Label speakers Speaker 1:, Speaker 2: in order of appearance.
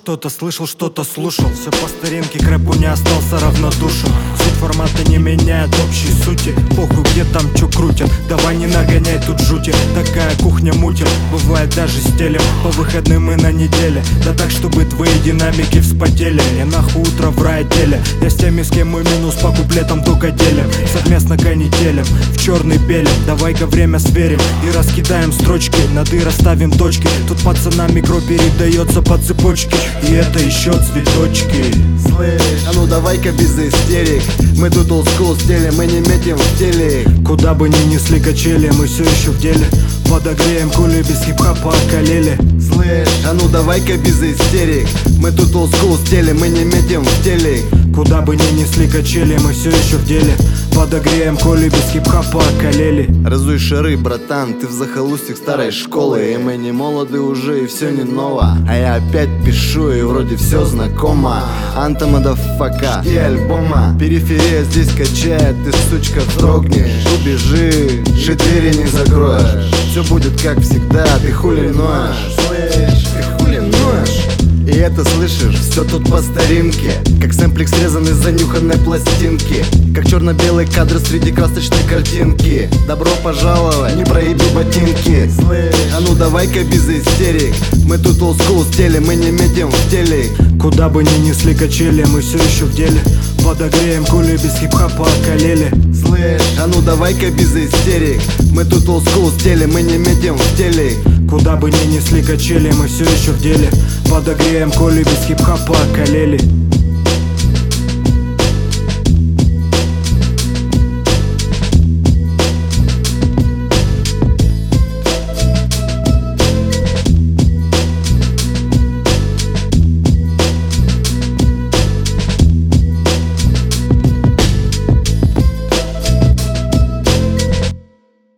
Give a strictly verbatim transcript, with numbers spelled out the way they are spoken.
Speaker 1: Что-то слышал, что-то слушал. Все по старинке, к рэпу не остался равнодушен. Суть формата не меняет общей сути. Похуй, где там чё крутят, давай не нагоняй тут жути. Такая кухня мутит, бывает даже с телем. По выходным и на неделе, да так, чтобы твои динамики вспотели. Не нахуй утро в райотделе. Я с теми, с кем мой минус по куплетам только делим. Совместно канителем, в черный белем. Давай-ка время сверим и раскидаем строчки. На «ты» расставим точки. Тут пацанам микро передается по цепочке. И это еще цветочки.
Speaker 2: Слышь, а ну давай-ка без истерик. Мы тут олдскул стелим, мы не метим в теле.
Speaker 1: Куда бы ни несли качели, мы все еще в деле. Подогреем кули, без хип-хопа околели.
Speaker 2: Слышь, а ну давай-ка без истерик. Мы тут олдскул стелим, мы не метим в теле.
Speaker 1: Куда бы ни несли качели, мы все еще в деле. Подогреем коли, без хип-хопа околели.
Speaker 2: Разуй шары, братан, ты в захолустьях старой школы. И мы не молоды уже, и все не ново. А я опять пишу, и вроде все знакомо. Анта мадафака, жди альбома. Периферия здесь качает, ты, сучка, вздрогнешь. Убежишь, и двери не закроешь. Все будет как всегда, ты хули ноешь. Слышь, ты хули ноешь. И это слышишь, все тут по старинке. Как сэмплик срезан из занюханной пластинки. Как черно-белые кадры среди красочной картинки. Добро пожаловать, не проеби ботинки. Слышь, а ну давай-ка без истерик. Мы тут олдскул стелим, мы не метим в теле.
Speaker 1: Куда бы ни несли качели, мы все еще в деле. Подогреем кули, без хип-хопа околели.
Speaker 2: Слышь, а ну давай-ка без истерик. Мы тут олдскул стелим, мы не метим в теле.
Speaker 1: Куда бы ни несли качели, мы все еще в деле. Подогреем коли, без хип-хопа околели.